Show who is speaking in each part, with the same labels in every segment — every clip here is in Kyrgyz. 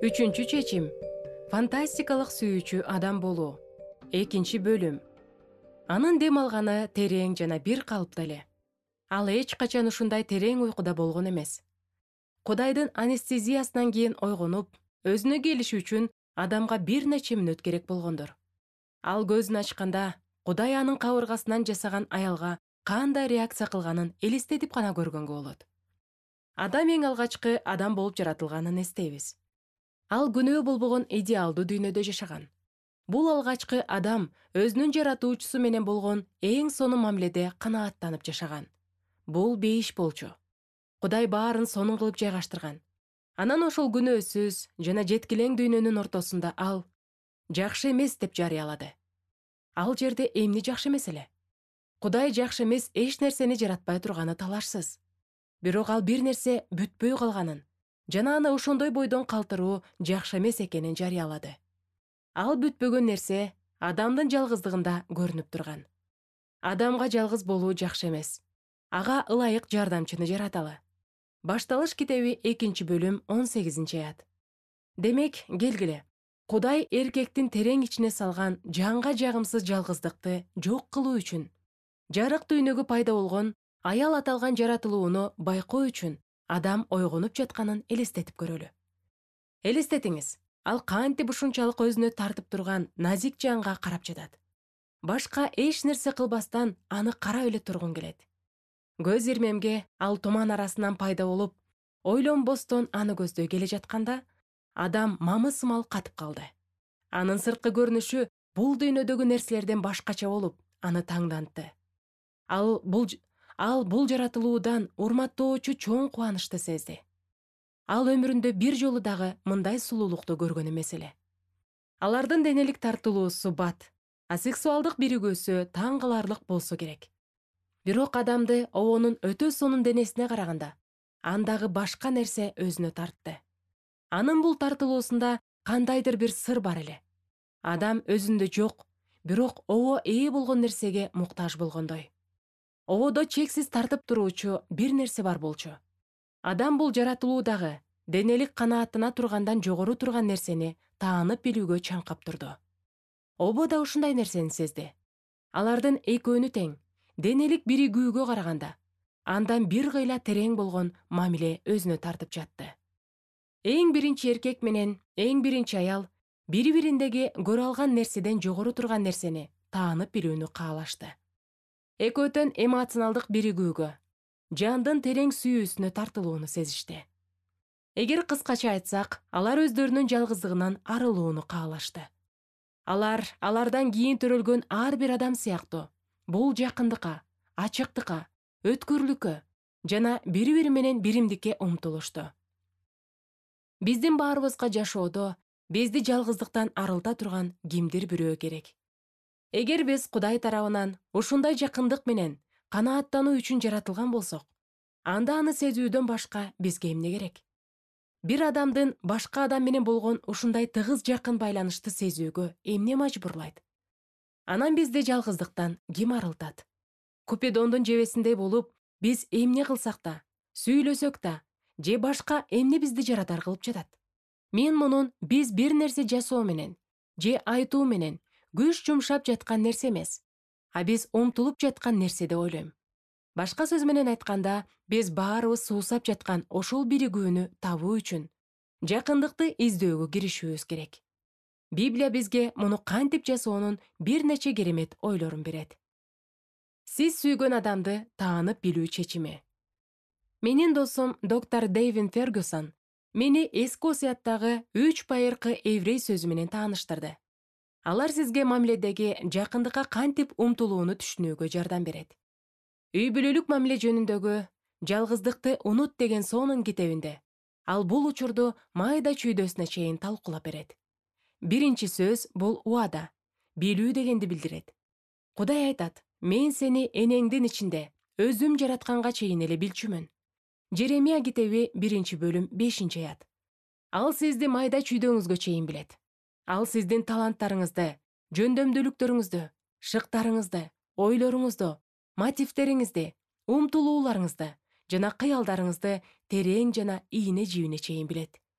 Speaker 1: Үчүнчү чечим. Фантастикалык сүйүүчү адам болуу. Экинчи бөлүм. Анын дем алганы терең жана бир калыпта эле. Ал эч качан ушундай терең уйкуда болгон эмес. Кудайдын анестезиясынан кийин ойгонуп, өзүнө келиши үчүн адамга бир нече мүнөт керек болгондур. Ал көзүн ачканда, Кудай анын кабыргасынан жасаган аялга кандай реакция кылганын элестетип гана көргөнгө болот. Адам эң алгачкы адам болуп жаратылганын эстейбиз. Ал күнөө болбогон идеалдуу дүйнөдө жашаган. Бул алгачкы адам өзүнүн жаратуучусу менен болгон эң сонун мамиледе канааттанып жашаган. Бул бейиш болчу. Кудай баарын сонун кылып жайгаштырган. Анан ошол күнөөсүз жана жеткилең дүйнөнүн ортосунда ал жакшы эмес деп жарыялады. Ал жерде эмне жакшы эмес эле? Кудай жакшы эмес эч нерсени жаратпай турганы талашсыз. Бирок ал бир нерсе бүтпөй калганын жана аны ошондой бойдон калтыруу жакшы эмес экенин жарыялады. Ал бүтпөгөн нерсе адамдын жалгыздыгында көрүнүп турган. Адамга жалгыз болуу жакшы эмес. Ага ылайык жардамчыны жараталы. Башталыш китеби 2-бөлүм 18-аят. Демек, келгиле. Кудай эркектин терең ичине салган жанга жагымсыз жалгыздыкты жок кылуу үчүн, жарык дүйнөгө пайда болгон аял аталган жаратылууну байкоо үчүн адам ойгонуп жатканын элестетип көрөлү. Элестетиңиз, ал кантип ушунчалык өзүнө тартып турган назик жанга карап жатат. Башка эч нерсе кылбастан аны карап эле тургун келет. Көз ирмемге ал туман арасынан пайда болуп, ойлонбостон аны көздөй келе жатканда, адам мамысымал катып калды. Анын сырткы көрүнүшү бул дүйнөдөгү нерселерден башкача болуп, аны таңдантты. Ал бул жаратылуудан урматтоочу чоң кубанычты сезди. Ал өмүрүндө бир жолу дагы мындай сулуулукту көргөн эмес эле. Алардын денелик тартылуусу бат, а сексуалдык биригүүсү таң каларлык болсо керек. Бирок адамды обонун өтө сонун денесине караганда, андагы башка нерсе өзүнө тартты. Анын бул тартылуусунда кандайдыр бир сыр бар эле. Адам өзүндө жок, бирок обо ээ болгон нерсеге муктаж болгондой. Ободо чексиз тартып туруучу бир нерсе бар болчу. Адам бул жаратылуудагы денелик канаатына тургандан жогору турган нерсени таанып билүүгө чаңкап турду. Обо да ушундай нерсени сезди. Алардын экөөнү тең, денелик биригүүгө караганда, андан бир кыйла терең болгон мамиле өзүнө тартып жатты. Эң биринчи эркек менен эң биринчи аял бири-бириндеги көрө алган нерседен жогору турган нерсени таанып билүүнү каалашты. Экөөтөн эмоционалдык биригүүгө, жандын терең сүйүүсүнө тартылууну сезишти. Эгер кыскача айтсак, алар өздөрүнүн жалгыздыгынан арылууну каалашты. Алардан кийин төрөлгөн ар бир адам сыяктуу бул жакындыкка, ачыктыкка, өткүрлүккө жана бири-бири менен биримдикке умтулушту. Биздин баарыбызга жашоодо бизди жалгыздыктан арылта турган кимдир бирөө керек. Эгер биз Кудай тарабынан ушундай жакындык менен канааттануу үчүн жаратылган болсок, анда аны сезүүдөн башка бизге эмне керек? Бир адамдын башка адам менен болгон ушундай тыгыз жакын байланышты сезүүгө эмне мажбурлайт? Анан бизди жалгыздыктан ким арылтат? Купидондун жебесиндей болуп, биз эмне кылсак да, сүйлөсөк да, же башка эмне бизди жарадар кылып жатат? Мен мунун биз бир нерсе жасоо менен, же айтуу менен күч жумшап жаткан нерсе эмес, а биз умтулуп жаткан нерсе деп ойлойм. Башка сөз менен айтканда, биз баарыбыз суусап жаткан ошол биригүүнү табуу үчүн жакындыкты издөөгө киришүүбүз керек. Библия бизге муну кантип жасоонун бир нече керемет ойлорун берет. Сиз сүйгөн адамды таанып билүү чечими. Менин досум доктор Дэйвин Фергюсон мени эски осуяттагы 3 байыркы еврей сөзү менен тааныштырды. Алар сизге мамиледеги жакындыкка кантип умтулууну түшүнүүгө жардам берет. Үй бүлөлүк мамиле жөнүндөгү «Жалгыздыкты унут» деген сонун китебинде ал бул учурду майда чүйдөсүнө чейин талкуулап берет. Биринчи сөз бул убада, билүү дегенди билдирет. Кудай айтат: «Мен сени энеңдин ичинде өзүм жаратканга чейин эле билчүмүн». Жеремия китеби 1-бөлүм 5-аят. Ал сизди майда чүйдөңүзгө чейин билет. Ал сиздин таланттарыңызды, жөндөмдүүлүктөрүңүздү, шыктарыңызды, ойлоруңузду, мотивтериңизди, умтулууларыңызды жана кыялдарыңызды терең жана ийне жибине чейин билет.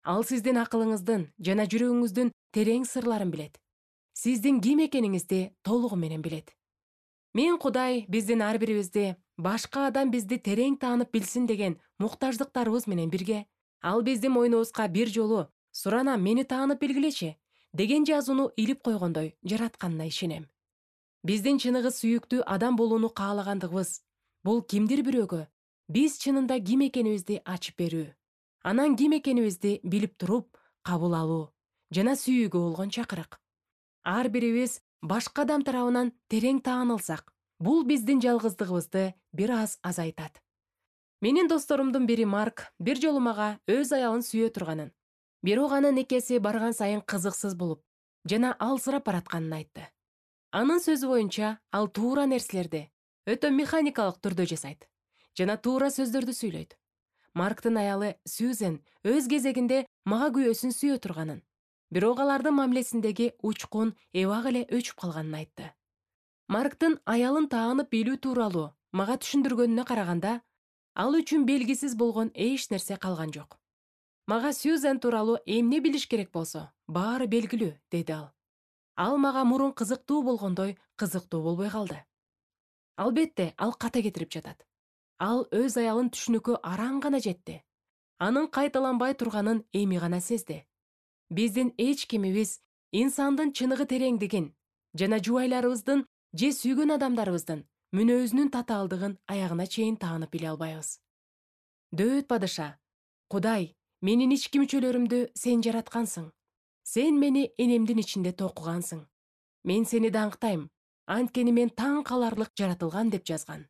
Speaker 1: Ал сиздин акылыңыздын жана жүрөгүңүздүн терең сырларын билет. Сиздин ким экениңизди толугу менен билет. Мен Кудай биздин ар бирибизди башка адам бизди терең таанып билсин деген муктаждыктарыбыз менен бирге, ал биздин мойнубузга бир жолу «Сурана, мени таанып билгилечи» деген жазууну илип койгондой жаратканына ишенем. Биздин чыныгы сүйүктүү адам болууну каалагандыгыбыз бул кимдир бирөөгө биз чынында ким экенибизди ачып берүү, анан ким экенибизди билип туруп кабыл алуу жана сүйүүгө болгон чакырык. Ар бирибиз башка адам тарабынан терең таанылсак, бул биздин жалгыздыгыбызды бир аз азайтат. Менин досторумдун бири Марк бир жолу мага өз аялын сүйө турганын, бирок анын некеси барган сайын кызыксыз болуп жана алсырап баратканын айтты. Анын сөзү боюнча, ал туура нерселерди өтө механикалык түрдө жасайт жана туура сөздөрдү сүйлөйт. Марктын аялы Сьюзен өз кезегинде мага күйөөсүн сүйө турганын, бирок алардын мамилесиндеги учкун эбак эле өчүп калганын айтты. Марктын аялын таанып билүү тууралуу мага түшүндүргөнүнө караганда, ал үчүн белгисиз болгон эч нерсе калган жок. Мага Сьюзен тууралуу эмне билиш керек болсо, баары белгилүү, деди ал. Ал мага мурун кызыктуу болгондой кызыктуу болбой калды. Албетте, ал ката кетирип жатат. Ал өз аялын түшүнүүгө араң гана жетти. Анын кайталанбай турганын эми гана сезди. Биздин эч кимибиз инсандын чыныгы тереңдигин жана жубайларыбыздын же сүйгөн адамдарыбыздын мүнөзүнүн татаалдыгын аягына чейин таанып биле албайбыз. Дөөт падыша, Кудай, менин ички мүчөлөрүмдү сен жараткансың. Сен мени энемдин ичинде токугансың. Мен сени даңктайм, анткени мен таң каларлык жаратылгам деп жазган.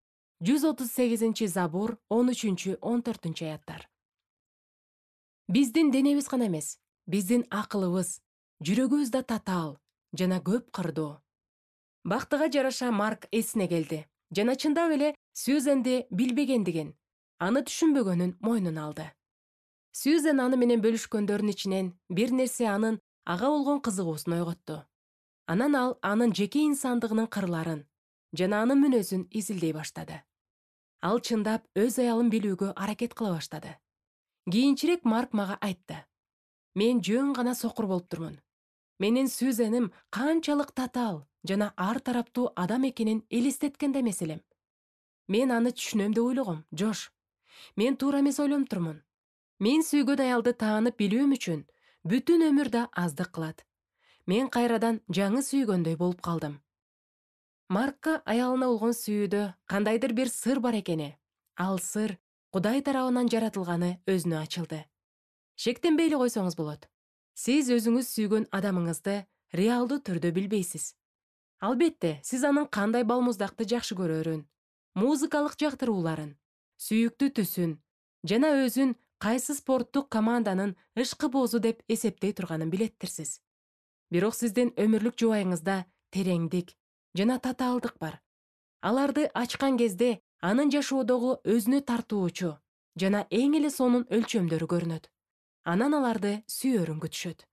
Speaker 1: 138 Забур 13-14 аяттар. Биздин денебиз гана эмес, биздин акылыбыз, жүрөгүбүз да татаал жана көп кырдуу. Бактыга жараша Марк эсине келди жана чындап эле Сьюзенди билбегендигин, аны түшүнбөгөнүн мойнуна алды. Сьюзен аны менен бөлүшкөндөрдүн ичинен бир нерсе анын ага болгон кызыгуусун ойготту. Анан ал анын жеке инсандыгынын кырларын жана анын мүнөзүн изилдей баштады. Ал чындап өз аялын билүүгө аракет кыла баштады. Кийинчерээк Марк мага айтты: «Мен жөн гана сокур болуп турмун. Менин Сьюзеним канчалык татаал жана ар тараптуу адам экенин элестеткен да эмес элем. Мен аны түшүнөм деп ойлогом, Жош. Мен туура эмес ойлонуп турмун. Мен сүйгөн аялды таанып билүүм үчүн бүтүн өмүр да аздык кылат. Мен кайрадан жаңы сүйгөндөй болуп калдым». Маркка аялына болгон сүйүүдө кандайдыр бир сыр бар экени, ал сыр Кудай тарабынан жаратылганы өзүнө ачылды. Шектенбей эле койсоңуз болот. Сиз өзүңүз сүйгөн адамыңызды реалдуу түрдө билбейсиз. Албетте, сиз анын кандай балмуздакты жакшы көрөрүн, музыкалык жактырууларын, сүйүктүү түсүн жана өзүн кайсы спорттук команданын ышкы-боозу деп эсептей турганын билеттирсиз. Бирок сиздин өмүрлүк жубайыңызда тереңдик жана татаалдык бар. Аларды ачкан кезде анын жашоодогу өзүнө тартуучу жана эң эле сонун өлчөмдөрү көрүнөт. Анан аларды сүйөрүн күтүшөт.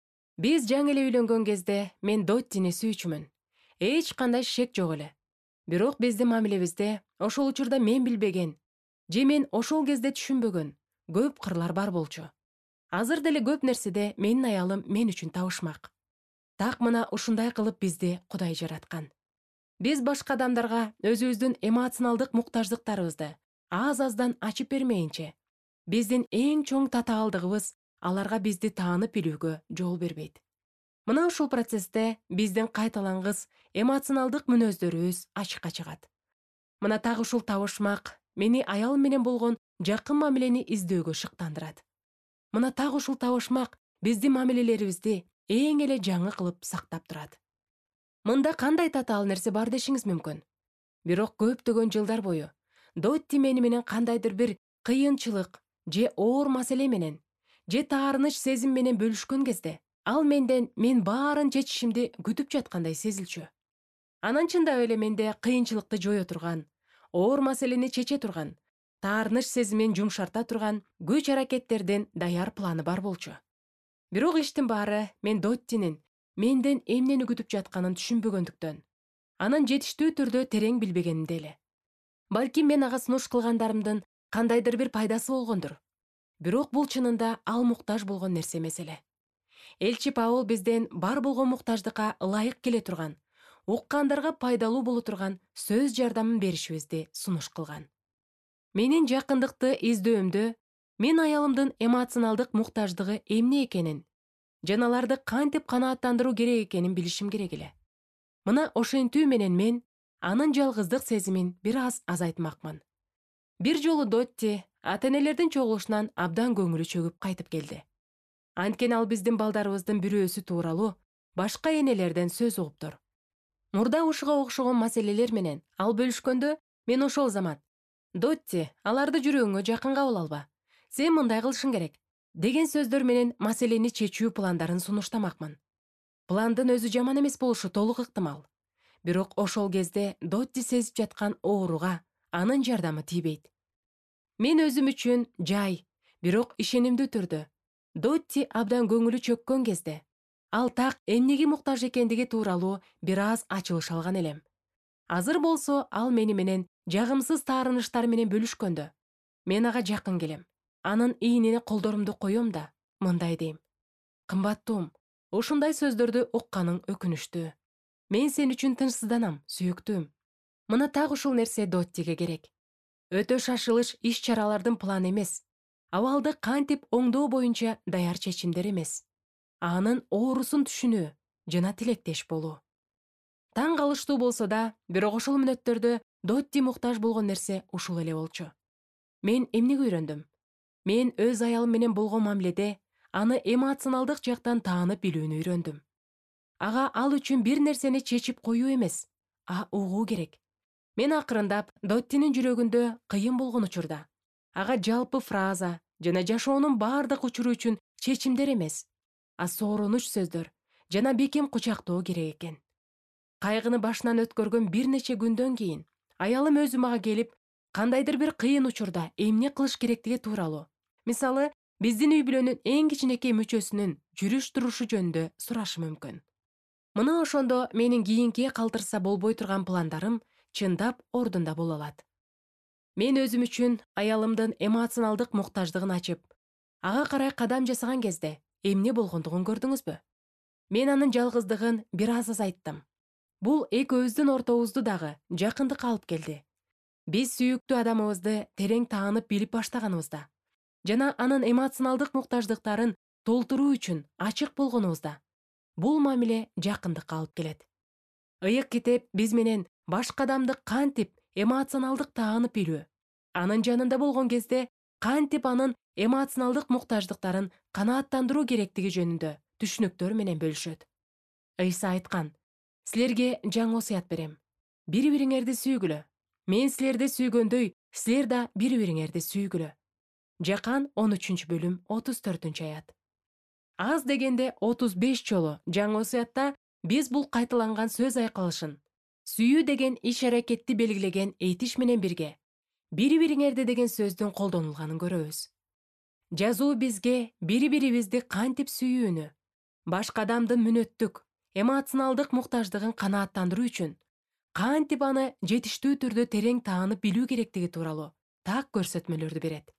Speaker 1: Биз жаңы эле үйлөнгөн кезде мен Доттини сүйчүмүн. Эч кандай шек жок эле. Бирок биздин мамилебизде ошол учурда мен билбеген же мен ошол кезде түшүнбөгөн көп кырлар бар болчу. Азыр деле көп нерседе менин аялым мен үчүн табышмак. Так мына ушундай кылып бизди Кудай жараткан. Биз башка адамдарга өзүбүздүн эмоционалдык муктаждыктарыбызды аз-аздан ачып бермейинче, биздин эң чоң татаалдыгыбыз аларга бизди таанып билүүгө жол бербейт. Мына ушул процессте биздин кайталангыс эмоционалдык мүнөздөрүбүз ачыкка чыгат. Мына так ушул табышмак мени аялым менен болгон жакын мамилени издөөгө шыктандырат. Мына так ушул табышмак биздин мамилелерибизди эң эле жаңы кылып сактап турат. Мында кандай татаал нерсе бар дешиңиз мүмкүн. Бирок көптөгөн жылдар бою Дотти мени менен кандайдыр бир кыйынчылык же оор маселе менен же таарыныч сезим менен бөлүшкөн кезде, ал менден мен баарын чечишимди күтүп жаткандай сезилчү. Анан чындап эле менде кыйынчылыкты жое турган, оор маселени чече турган, таарыныч сезимин жумшарта турган күч аракеттердин даяр планы бар болчу. Бирок иштин баары мен Доттинин менден эмнени күтүп жатканын түшүнбөгөндүктөн, анын жетиштүү түрдө терең билбегенимде эле. Балким мен ага сунуш кылгандарымдын кандайдыр бир пайдасы болгондур. Бирок бул чынында ал муктаж болгон нерсе эмес эле. Элчи Паул бизден бар болгон муктаждыкка ылайык келе турган, уккандарга пайдалуу боло турган сөз жардамын беришибизди сунуш кылган. Менин жакындыкты издөөмдө мен аялымдын эмоционалдык муктаждыгы эмне экенин жана аларды кантип канааттандыруу керек экенин билишим керек эле. Мына ошентүү менен мен анын жалгыздык сезимин бир аз азайтмакмын. Бир жолу Дотти ата-энелердин чогулушунан абдан көңүлү чөгүп кайтып келди. Анткени ал биздин балдарыбыздын бирөөсү тууралуу башка энелерден сөз угуптур. Мурда ушуга окшогон маселелер менен ал бөлүшкөндө мен ошол замат «Дотти, аларды жүрөгүңө жакын кабыл алба. Сен мындай кылышың керек» деген сөздөр менен маселени чечүү пландарын сунуштамакмын. Пландын өзү жаман эмес болушу толук ыктымал. Бирок ошол кезде Дотти сезип жаткан ооруга анын жардамы тийбейт. Мен өзүм үчүн жай, бирок ишенимдүү түрдө Дотти абдан көңүлү чөккөн кезде ал так эмнеге муктаж экендиги тууралуу бир аз ачылыш алган элем. Азыр болсо ал мени менен жагымсыз таарыныштары менен бөлүшкөндө мен ага жакын келем. Анын ийнине колдорумду коем да мындай дейм: «Кымбаттуум, ушундай сөздөрдү укканың өкүнүштүү. Мен сен үчүн тынчсызданам, сүйүктүүм». Мына так ушул нерсе Доттиге керек. Өтө шашылыш иш-чаралардын планы эмес, абалды кантип оңдоо боюнча даяр чечимдер эмес. Анын оорусун түшүнүү жана тилектеш болуу. Таң калыштуу болсо да, бирок ошол мүнөттөрдө Дотти муктаж болгон нерсе ушул эле болчу. Мен эмнеге үйрөндүм? Мен өз аялым менен болгон мамиледе аны эмоционалдык жактан таанып билүүнү үйрөндүм. Ага ал үчүн бир нерсени чечип коюу эмес, а угуу керек. Мен акырындап Доттинин жүрөгүндө кыйын болгон учурда ага жалпы фраза жана жашоонун бардык учуру үчүн чечимдер эмес, а соорунуч сөздөр жана бекем кучактоо керек экен. Кайгыны башынан өткөргөн бир нече күндөн кийин аялым өзү мага келип, кандайдыр бир кыйын учурда эмне кылыш керектиги тууралуу, мисалы, биздин үй бүлөнүн эң кичинекей мүчөсүнүн жүрүш-турушу жөнүндө сурашы мүмкүн. Мына ошондо менин кийинкиге калтырса болбой турган пландарым чындап ордунда боло алат. Мен өзүм үчүн аялымдын эмоционалдык муктаждыгын ачып, ага карай кадам жасаган кезде эмне болгондугун көрдүңүзбү? Мен анын жалгыздыгын бир аз азайттым. Бул экөөбүздүн ортобузду дагы жакындыкка алып келди. Биз сүйүктүү адамыбызды терең таанып билип баштаганыбызда жана анын эмоционалдык муктаждыктарын толтуруу үчүн ачык болгонубузда бул мамиле жакындыкка алып келет. Ыйык китеп биз менен башка адамды кантип эмоционалдык таанып билүү, анын жанында болгон кезде кантип анын эмоционалдык муктаждыктарын канааттандыруу керектиги жөнүндө түшүнүктөр менен бөлүшөт. Ыйса айткан: «Силерге жаңы осуят берем. Бири-бириңерди сүйгүлө. Мен силерди сүйгөндөй, силер да бири-бириңерди сүйгүлө». Жакан 13-бөлүм 34-аят. Аз дегенде 35 жолу жаңы осуятта биз бул кайталанган сөз айкалышын сүйүү деген иш-аракетти белгилеген этиш менен бирге бири-бириңерди деген сөздүн колдонулганын көрөбүз. Жазуу бизге бири-бирибизди кантип сүйүүнү, башка адамдын мүнөттүк, эмоционалдык муктаждыгын канааттандыруу үчүн кантип аны жетиштүү түрдө терең таанып билүү керектиги тууралуу так көрсөтмөлөрдү берет.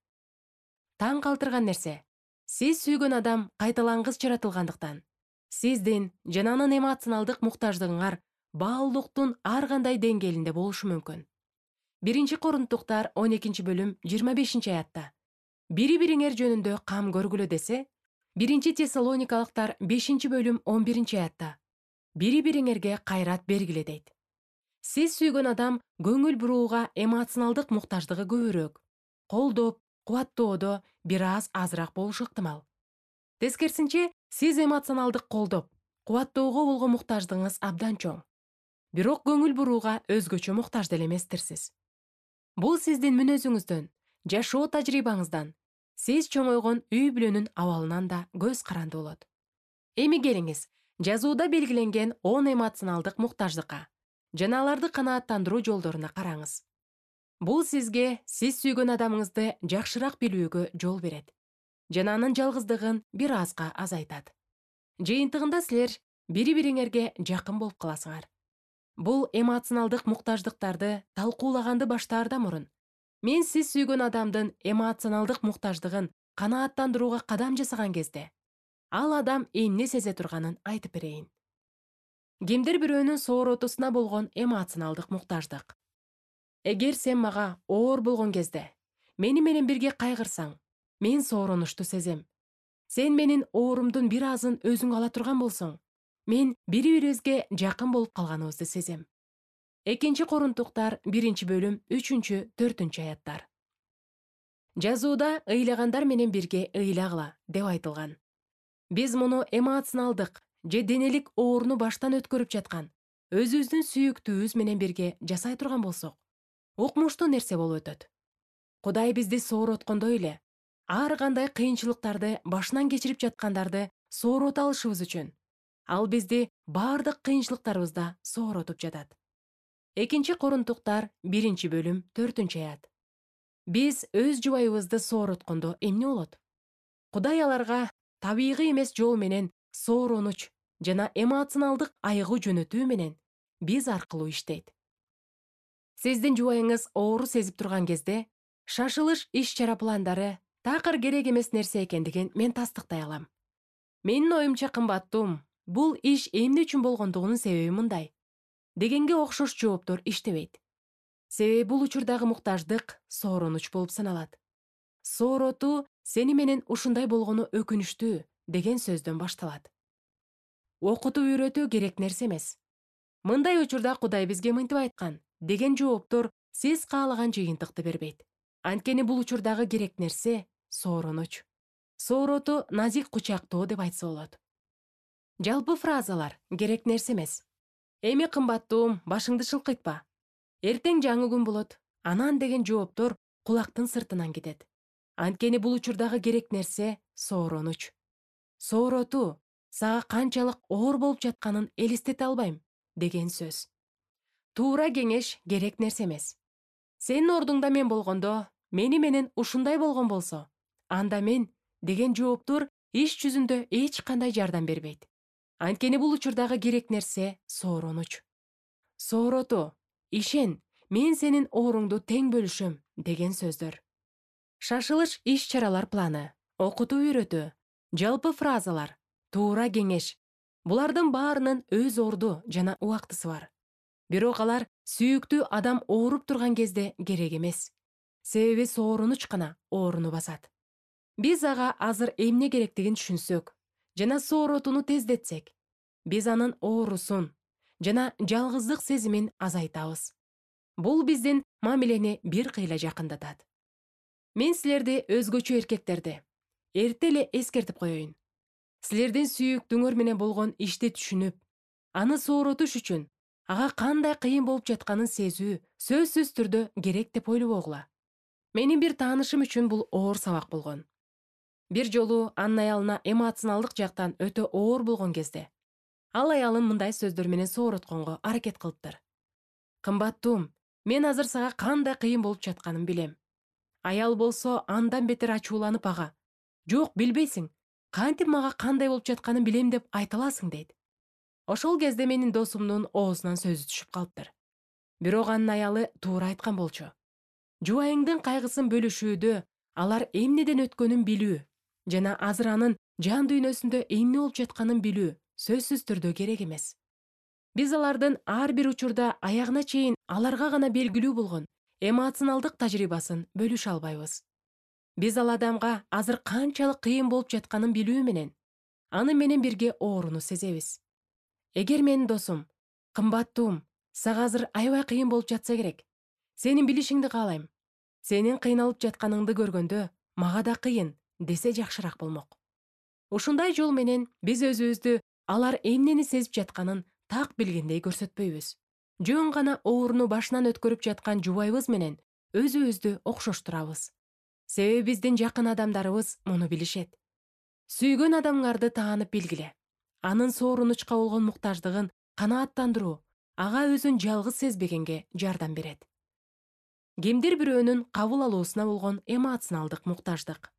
Speaker 1: Таң калтырган нерсе, сиз сүйгөн адам кайталангыс жаратылгандыктан, сиздин жана анын эмоционалдык муктаждыгыңар баалуулуктун ар кандай деңгээлинде болушу мүмкүн. 1-Корунттуктар 12-бөлүм 25-аятта бири-бириңер жөнүндө кам көргүлө десе, 1-Тессалоникалыктар 5-бөлүм 11-аятта бири-бириңерге кайрат бергиле дейт. Сиз сүйгөн адам көңүл бурууга эмоционалдык муктаждыгы көбүрөөк, колдоп, кубаттоодо бир аз азыраак болушу ыктымал. Тескерисинче, сиз эмоционалдык колдоп, кубаттоого болгон муктаждыгыңыз абдан чоң. Бирок көңүл бурууга өзгөчө муктаж деле эместирсиз. Бул сиздин мүнөзүңүздөн, жашоо тажрыйбаңыздан, сиз чоңойгон үй бүлөнүн абалынан да көз каранды болот. Эми келиңиз, жазууда белгиленген 10 эмоционалдык муктаждыкка жана аларды канааттандыруу жолдоруна караңыз. Бул сизге сиз сүйгөн адамыңызды жакшыраак билүүгө жол берет жана анын жалгыздыгын бир азга азайтат. Жыйынтыгында силер бири-бириңерге жакын болуп каласыңар. Бул эмоционалдык канааттандырууга кадам жасаган кезде ал адам эмне сезе турганын айтып берейин. Кимдир бирөөнүн сооротусуна болгон эмоционалдык муктаждык. Эгер сен мага оор болгон кезде мени менен бирге кайгырсаң, мен сооронушту сезем. Сен менин оорумдун бир азын өзүң ала турган болсоң, мен бири-бирибизге жакын болуп калганыбызды сезем. 2 Корунтуктар 1-бөлүм 3-4 аяттар. Жазууда ыйлагандар менен бирге ыйлагыла деп айтылган. Биз муну эмоционалдык же денелик ооруну баштан өткөрүп жаткан өзүбүздүн сүйүктүүбүз менен бирге жасай турган болсок, укмуштуу нерсе болуп өтөт. Кудай бизди соороткондой эле, ар кандай кыйынчылыктарды башынан кечирип жаткандарды соорота алышыбыз үчүн ал бизди баардык кыйынчылыктарыбызда сооротуп жатат. 2 Корунтуктар 1-бөлүм 4-аят. Биз өз жубайыбызды соороткондо эмне болот? Кудай аларга табигый эмес жол менен сооронуч жана эмоционалдык айыгуу жөнөтүү менен биз аркылуу иштейт. Сиздин жубайыңыз оору сезип турган кезде, шашылыш иш-чара пландары такыр керек эмес нерсе экендигин мен тастыктай алам. Менин оюмча, кымбаттуум, бул иш эмне үчүн болгондугунун себеби мындай дегенге окшош жооптор иштебейт. Себеби бул учурдагы муктаждык сооронуч болуп саналат. Сооротуу сени менен ушундай болгону өкүнүштүү деген сөздөн башталат. Окутуп үйрөтүү керек нерсе эмес. Мындай учурда Кудай бизге мынтип айткан деген жооптор сиз каалаган жыйынтыкты бербейт. Анткени бул учурдагы керек нерсе сооронуч. Сооротуу назик кучактоо деп айтса болот. Жалпы фразалар керек нерсе эмес. Эми кымбаттуум, башыңды шылкыйтпа. Эртең жаңы күн болот. Анан деген жооптор кулактын сыртынан кетет. Анткени бул учурдагы керек нерсе сооронуч. Сооротуу сага канчалык оор болуп жатканын элестете албайм деген сөз. Туура кеңеш керек нерсе эмес. Сенин ордуңда мен болгондо, мени менен ушундай болгон болсо, анда мен деген жооптор иш жүзүндө эч кандай жардам бербейт. Анткени бул учурдагы керек нерсе сооронуч. Сооротуу, ишен, мен сенин ооруңду тең бөлүшөм деген сөздөр. Шашылыш иш-чаралар планы, окутуу үйрөтүү, жалпы фразалар, туура кеңеш. Булардын баарынын өз орду жана убактысы бар. Бирок алар сүйүктүү адам ооруп турган кезде керек эмес. Себеби сооронуч гана ооруну басат. Биз ага азыр эмне керектигин түшүнсөк жана сооротууну тездетсек, биз анын оорусун жана жалгыздык сезимин азайтабыз. Бул биздин мамилени бир кыйла жакындатат. Мен силерди өзгөчө эркектерди эрте эле эскертип коеюн. Силердин сүйүктүүңөр менен болгон ишти түшүнүп, аны сооротуш үчүн ага кандай кыйын болуп жатканын сезүү сөзсүз түрдө керек деп ойлобогула. Менин бир таанышым үчүн бул оор сабак болгон. Бир жолу анын аялына эмоционалдык жактан өтө оор болгон кезде, ал аялын мындай сөздөр менен сооротконго аракет кылыптыр. Кымбаттуум, мен азыр сага кандай кыйын болуп жатканын билем. Аял болсо андан бетер ачууланып ага, жок билбейсиң, кантип мага кандай болуп жатканын билем деп айта аласың дейт. Ошол кезде менин досумдун оозунан сөзү түшүп калыптыр. Бирок анын аялы туура айткан болчу. Жубайыңдын кайгысын бөлүшүүдө алар эмнеден өткөнүн билүү жана азыр анын жан дүйнөсүндө эмне болуп жатканын билүү сөзсүз түрдө керек эмес. Биз алардын ар бир учурда аягына чейин аларга гана белгилүү болгон эмоционалдык тажрыйбасын бөлүшө албайбыз. Биз ал адамга азыр канчалык кыйын болуп жатканын билүү менен аны менен бирге ооруну сезебиз. Эгер менин досум, кымбаттуум, сага азыр аябай кыйын болуп жатса керек. Сенин билишиңди каалайм. Сенин кыйналып жатканыңды көргөндө мага да кыйын десе жакшыраак болмок. Ушундай жол менен биз өзүбүздү алар эмнени сезип жатканын так билгендей көрсөтпөйбүз. Жөн гана ооруну башынан өткөрүп жаткан жубайыбыз менен өзүбүздү окшоштурабыз. Себеби биздин жакын адамдарыбыз муну билишет. Сүйгөн адамыңарды таанып билгиле. Анын соорунучка болгон муктаждыгын канааттандыруу ага өзүн жалгыз сезбегенге жардам берет. Кимдир бирөөнүн кабыл алуусуна болгон эмоционалдык муктаждык.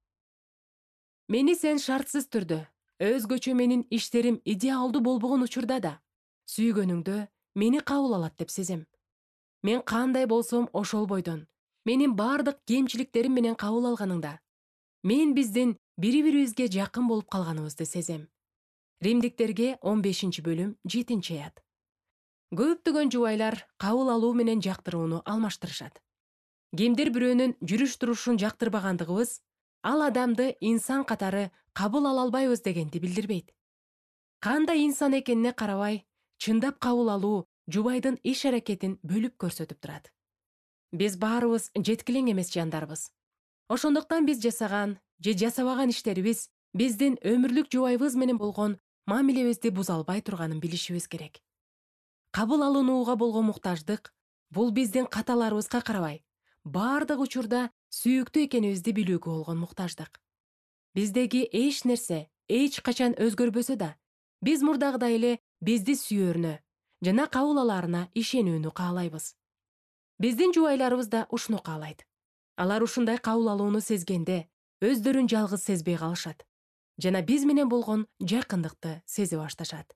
Speaker 1: Мени сен шартсыз түрдө, өзгөчө менин иштерим идеалдуу болбогон учурда да, сүйгөнүңдө мени кабыл алат деп сезем. Мен кандай болсом ошол бойдон, менин бардык кемчиликтерим менен кабыл алганыңда, мен биздин бири-бирибизге жакын болуп калганыбызды сезем. Римдиктерге 15-бөлүм 7-аят. Көптөгөн жубайлар кабыл алуу менен жактырууну алмаштырышат. Кимдир бирөөнүн жүрүш-турушун жактырбагандыгыбыз ал адамды инсан катары кабыл ала албайбыз дегенди билдирбейт. Кандай инсан экенине карабай, чындап кабыл алуу жубайдын иш-аракетин бөлүп көрсөтүп турат. Биз баарыбыз жеткилең эмес жандарбыз. Ошондуктан биз жасаган же жасабаган иштерибиз биздин өмүрлүк жубайыбыз менен болгон мамилебизди буза албай турганын билишибиз керек. Кабыл алынууга болгон муктаждык бул биздин каталарыбызга карабай, баардык учурда сүйүктүү экенибизди билүүгө болгон муктаждык. Биздеги эч нерсе эч качан өзгөрбөсө да, биз мурдагыдай эле бизди сүйөрүнө жана кабыл алаарына ишенүүнү каалайбыз. Биздин жубайларыбыз да ушуну каалайт. Алар ушундай кабыл алууну сезгенде өздөрүн жалгыз сезбей калышат жана биз менен болгон жакындыкты сезе башташат.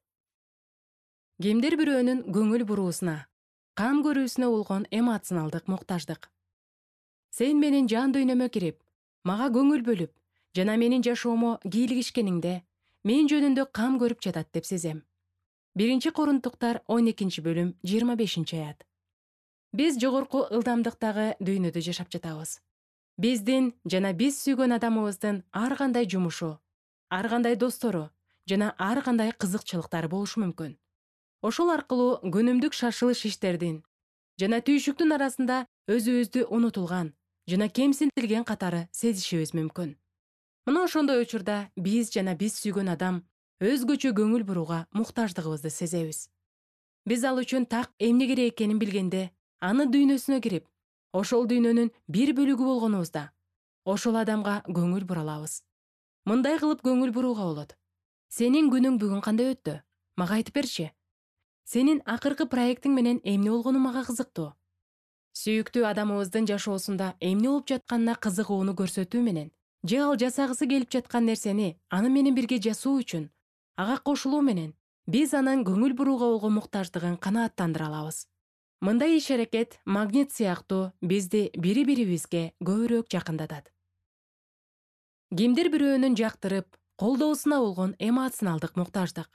Speaker 1: Кимдир бирөөнүн көңүл буруусуна, кам көрүүсүнө болгон эмоционалдык муктаждык. Сен менин жан дүйнөмө кирип, мага көңүл бөлүп жана менин жашоомо кийлигишкениңде, мен жөнүндө кам көрүп жатат деп сезем. 1-Корунттуктар 12-бөлүм 25-аят. Биз жогорку ылдамдыктагы дүйнөдө жашап жатабыз. Биздин жана биз сүйгөн адамыбыздын ар кандай жумушу, ар кандай достору жана ар кандай кызыкчылыктары болушу мүмкүн. Ошол аркылуу күнүмдүк шашылыш иштердин жана түйшүктүн арасында өзүбүздү унутулган жана кемсинтилген катары сезишибиз мүмкүн. Мына ошондой учурда биз жана биз сүйгөн адам өзгөчө көңүл бурууга муктаждыгыбызды сезебиз. Биз ал үчүн так эмне керек экенин билгенде, аны дүйнөсүнө кирип, ошол дүйнөнүн бир бөлүгү болгонубузда, ошол адамга көңүл бура алабыз. Мындай кылып көңүл бурууга болот. Сенин күнүң бүгүн кандай өттү? Мага айтып берчи. Сенин акыркы проектиң менен эмне болгону мага кызыктуу. Сүйүктүү адамыбыздын жашоосунда эмне болуп жатканына кызыгууну көрсөтүү менен, же ал жасагысы келип жаткан нерсени аны менен бирге жасоо үчүн, ага кошулуу менен, биз анын көңүл бурууга болгон муктаждыгын канааттандыра алабыз. Мындай иш-аракет магнит сыяктуу бизди бири-бирибизге көбүрөөк жакындатат. Кимдир бирөөнүн жактырып, колдоосуна болгон эмоционалдык муктаждык.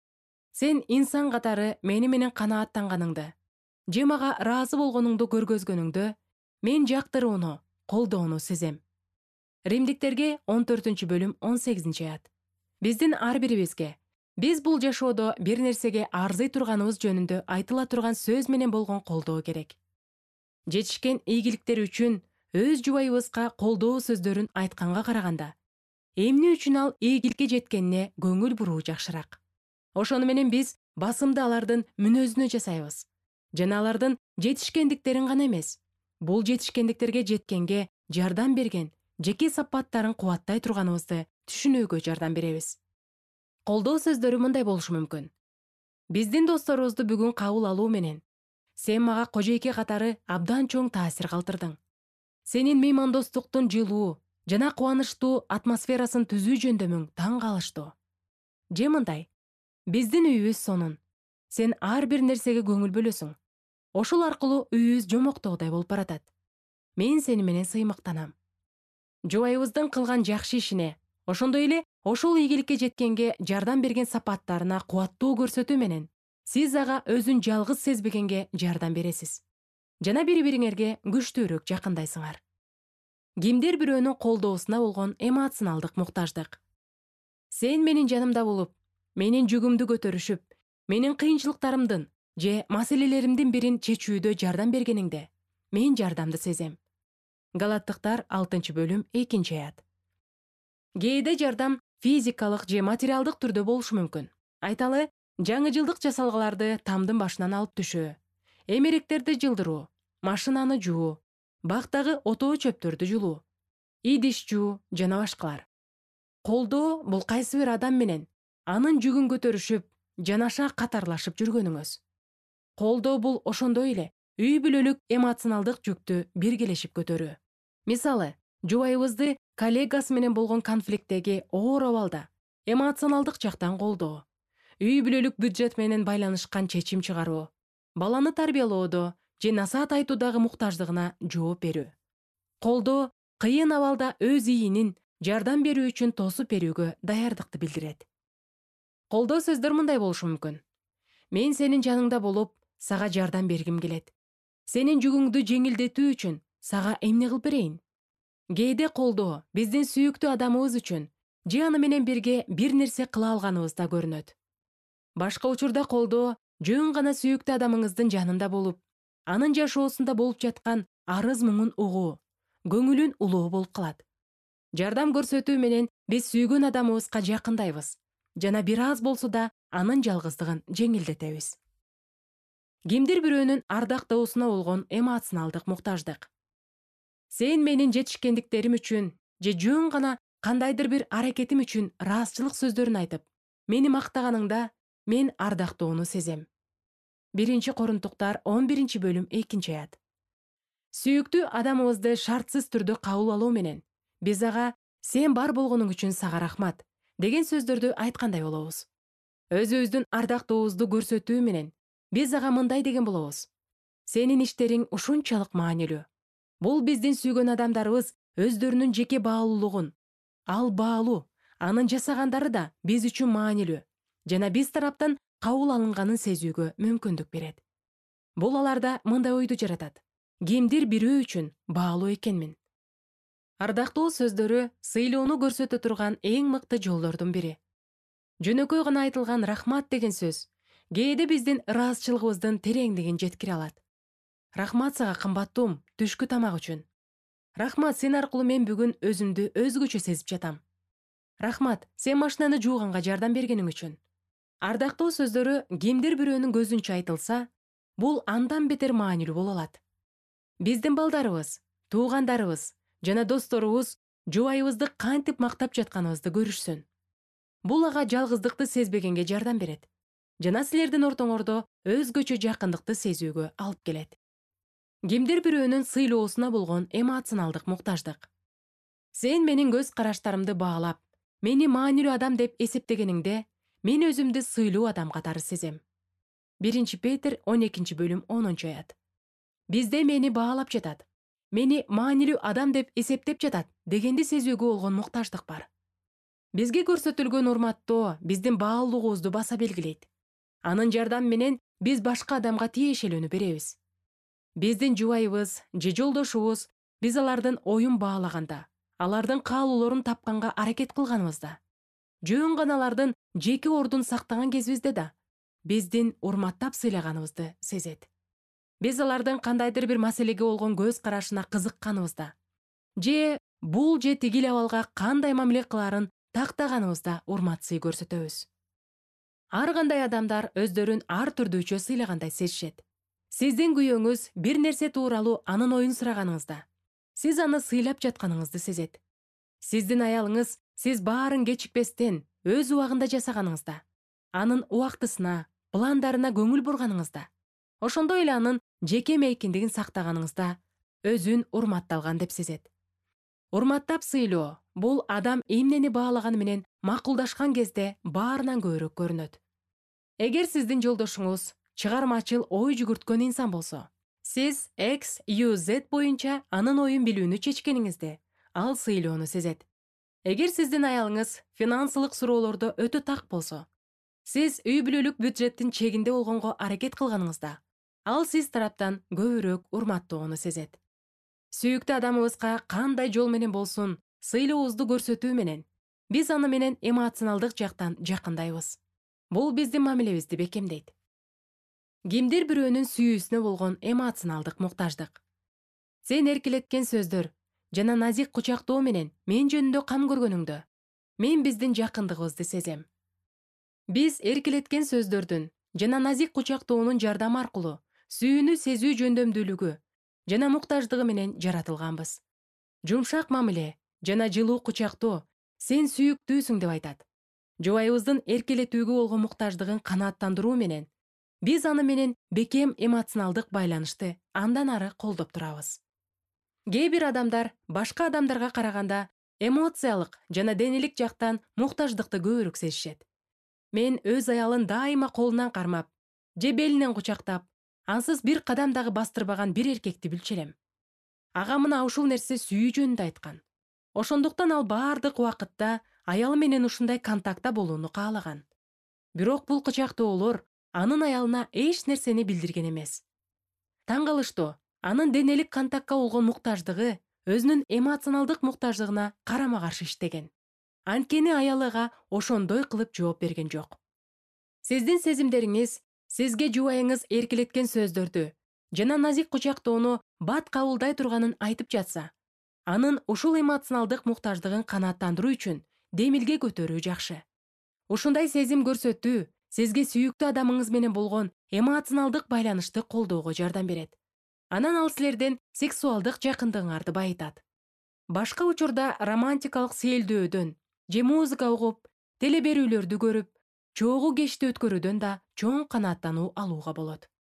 Speaker 1: Сен инсан катары мени менен канааттанганыңды, же мага ыраазы болгонуңду көргөзгөнүңдө, мен жактырууну, колдоону сезем. Римдиктерге 14-бөлүм 18-аят. Биздин ар бирибизге, биз бул жашоодо бир нерсеге арзый турганыбыз жөнүндө айтыла турган сөз менен болгон колдоо керек. Жетишкен ийгиликтер үчүн өз жубайыбызга колдоо сөздөрүн айтканга караганда, эмне үчүн ал ийгиликке жеткенине көңүл буруу жакшыраак. Ошону менен биз басымды алардын мүнөзүнө жасайбыз. Жана алардын жетишкендиктерин гана эмес, бул жетишкендиктерге жеткенге жардам берген жеке сапаттарын кубаттай турганыбызды түшүнүүгө жардам беребиз. Колдоо сөздөрү мындай болушу мүмкүн. Биздин досторубузду бүгүн кабыл алуу менен, сен мага кожойке катары абдан чоң таасир калтырдың. Сенин меймандостуктун жылуу жана кубанычтуу атмосферасын түзүү жөндөмүң таң калыштуу. Же мындай. Биздин үйүбүз сонун. Сен ар бир нерсеге көңүл бөлөсүң. Ошол аркылуу үйүбүз жомоктогудай болуп баратат. Мен сени менен сыймыктанам. Жубайыбыздын кылган жакшы ишине, ошондой эле ошол ийгиликке жеткенге жардам берген сапаттарына кубаттуу көрсөтүү менен, сиз ага өзүн жалгыз сезбегенге жардам бересиз. Жана бири-бириңерге күчтүүрөөк жакындайсыңар. Кимдир бирөөнүн колдоосуна болгон эмоционалдык муктаждык. Сен менин жанымда болуп, менин жүгүмдү көтөрүшүп, менин кыйынчылыктарымдын же маселелеримдин бирин чечүүдө жардам бергениңде, мен жардамды сезем. Галаттыктар 6-бөлүм 2-аят. Кээде жардам физикалык же материалдык түрдө болушу мүмкүн. Айталы, жаңы жылдык жасалгаларды тамдын башынан алып түшөө, эмеректерди жылдыруу, машинаны жуу, бактагы отоо чөптөрдү жулуу, идиш жуу жана башкалар. Колдоо бул кайсы бир адам менен анын жүгүн көтөрүшүп, жанаша катарлашып жүргөнүңүз. Колдоо бул ошондой эле үй бүлөлүк эмоционалдык жүктү биргелешип көтөрүү. Мисалы, жубайыбызды коллегасы менен болгон конфликттеги оор абалда эмоционалдык жактан колдоо, үй бүлөлүк бюджет менен байланышкан чечим чыгаруу, баланы тарбиялоодо же насаат айтуудагы муктаждыгына жооп берүү. Колдоо кыйын абалда өз ийинин, жардам берүү үчүн тосуп берүүгө даярдыкты билдирет. Колдоо сөздөр мындай болушу мүмкүн. Мен сенин жаныңда болуп, сага жардам бергим келет. Сенин жүгүңдү жеңилдетүү үчүн сага эмне кылып берейин? Кээде колдоо биздин сүйүктүү адамыбыз үчүн же аны менен бирге бир нерсе кыла алганыбызда көрүнөт. Башка учурда колдоо жөн гана сүйүктүү адамыңыздын жанында болуп, анын жашоосунда болуп жаткан арыз муңун угуу, көңүлүн улоо болуп калат. Жардам көрсөтүү менен биз сүйгөн адамыбызга жакындайбыз жана бир аз болсо да анын жалгыздыгын жеңилдетебиз. Кимдир бирөөнүн ардактоосуна болгон эмоционалдык муктаждык. Сен менин жетишкендиктерим үчүн же жөн гана кандайдыр бир аракетим үчүн ыраазычылык сөздөрүн айтып, мени мактаганыңда мен ардактоону сезем. 1 Корунтуктар 11 бөлүм 2 аят. Сүйүктүү адамыбызды шартсыз түрдө кабыл алуу менен биз ага «Сен бар болгонуң үчүн сага рахмат» деген сөздөрдү айткандай болобуз. Өзүбүздүн ардактообузду көрсөтүү менен биз ага мындай деген болобуз: «Сенин иштериң ушунчалык маанилүү». Бул биздин сүйгөн адамдарыбыз өздөрүнүн жеке баалуулугун, ал баалуу, анын жасагандары да биз үчүн маанилүү жана биз тараптан кабыл алынганын сезүүгө мүмкүндүк берет. Бул аларда мындай ойду жаратат: кимдир бирөө үчүн баалуу экенмин. Ардактоо сөздөрү сыйлоону көрсөтө турган эң мыкты жолдордун бири. Жөнөкөй гана айтылган рахмат деген сөз кээде биздин ыраазычылыгыбыздын тереңдигин жеткире алат. Рахмат сага кымбаттуум түшкү тамак үчүн. Рахмат, сен аркылуу мен бүгүн өзүмдү өзгөчө сезип жатам. Рахмат, сен машинаны жууганга жардам бергениң үчүн. Ардактоо сөздөрү кимдир бирөөнүн көзүнчө айтылса, бул андан бетер маанилүү боло алат. Биздин балдарыбыз, туугандарыбыз жана досторубуз жубайыбызды кантип мактап жатканыбызды көрүшсүн. Бул ага жалгыздыкты сезбегенге жардам берет жана силердин ортоңордо өзгөчө жакындыкты сезүүгө алып келет. Кимдир бирөөнүн сыйлоосуна болгон эмоционалдык муктаждык. Сен менин көз караштарымды баалап, мени маанилүү адам деп эсептегениңде, мен өзүмдү сыйлуу адам катары сезем. 1 Петр 12 бөлүм 10 аят. Бизде мени баалап жатат, мени маанилүү адам деп эсептеп жатат дегенди сезүүгө болгон муктаждык бар. Бизге көрсөтүлгөн урматтоо биздин баалуулугубузду баса белгилейт. Анын жардамы менен биз башка адамга тиешелүүнү беребиз. Биздин жубайыбыз же жолдошубуз биз алардын оюн баалаганда, алардын каалоолорун тапканга аракет кылганыбызда, жөн гана алардын жеке ордун сактаган кезибизде да биздин урматтап сыйлаганыбызды сезет. Биз алардын кандайдыр бир маселеге болгон көз карашына кызыкканыбызда же бул же тигил абалга кандай мамиле кылаарын тактаганыбызда урмат сый көрсөтөбүз. Ар кандай адамдар өздөрүн ар түрдүүчө сыйлагандай сезишет. Сиздин күйөөңүз бир нерсе тууралуу анын оюн сураганыңызда, сиз аны сыйлап жатканыңызды сезет. Сиздин аялыңыз сиз баарын кечикпестен өз убагында жасаганыңызда, анын убактысына, пландарына көңүл бурганыңызда, ошондой эле анын жеке мейкиндигин сактаганыңызда өзүн урматталган деп сезет. Урматтап сыйлоо бул адам эмнени баалаганы менен макулдашкан кезде баарынан көбүрөөк көрүнөт. Эгер сиздин жолдошуңуз чыгармачыл ой жүгүрткөн инсан болсо, сиз X, Y, Z боюнча анын оюн билүүнү чечкениңизде, ал сыйлоону сезет. Эгер сиздин аялыңыз финансылык суроолордо өтө так болсо, сиз үй бүлөлүк бюджеттин чегинде болгонго аракет кылганыңызда, ал сиз тараптан көбүрөөк урматтоону сезет. Сүйүктүү адамыбызга кандай жол менен болсун сыйлообузду көрсөтүү менен биз аны менен эмоционалдык жактан жакындайбыз. Бул биздин мамилебизди бекемдейт. Кимдир бирөөнүн сүйүүсүнө болгон эмоционалдык муктаждык. Сен эркелеткен сөздөр жана назик кучактоо менен мен жөнүндө кам көргөнүңдө, мен биздин жакындыгыбызды сезем. Биз эркелеткен сөздөрдүн жана назик кучактоонун жардамы аркылуу сүйүүнү сезүү жөндөмдүүлүгү жана муктаждыгы менен жаратылганбыз. Жумшак мамиле жана жылуу кучактоо сен сүйүктүүсүң деп айтат. Жубайыбыздын эркелетүүгө болгон муктаждыгын канааттандыруу менен биз аны менен бекем эмоционалдык байланышты андан ары колдоп турабыз. Кээ бир адамдар башка адамдарга караганда эмоциялык жана денелик жактан муктаждыкты көбүрөөк сезишет. Мен өз аялын дайыма колунан кармап же белинен кучактап, ансыз бир кадам дагы бастырбаган бир эркекти билчү элем. Ага мына ушул нерсе сүйүү жөнүндө айткан. Ошондуктан ал баардык убакытта аялы менен ушундай контактта болууну каалаган. Бирок бул кычактоолор анын аялына эч нерсени билдирген эмес. Таң калыштуу, анын денелик контактка болгон муктаждыгы өзүнүн эмоционалдык муктаждыгына карама-каршы иштеген. Анткени аялыга ошондой кылып жооп берген жок. Сиздин сезимдериңиз сизге жубайыңыз эркелеткен сөздөрдү жана назик кучактоону бат кабылдай турганын айтып жатса, анын ушул эмоционалдык муктаждыгын канааттандыруу үчүн демилге көтөрүү жакшы. Ушундай сезим көрсөтүү сизге сүйүктүү адамыңыз менен болгон эмоционалдык байланышты колдоого жардам берет. Анан ал силердин сексуалдык жакындыгыңарды байытат. Башка учурда романтикалык сээлдөөдөн же музыка угуп, телеберүүлөрдү көрүп, чогуу кечти өткөрүүдөн да чоң канааттануу алууга болот.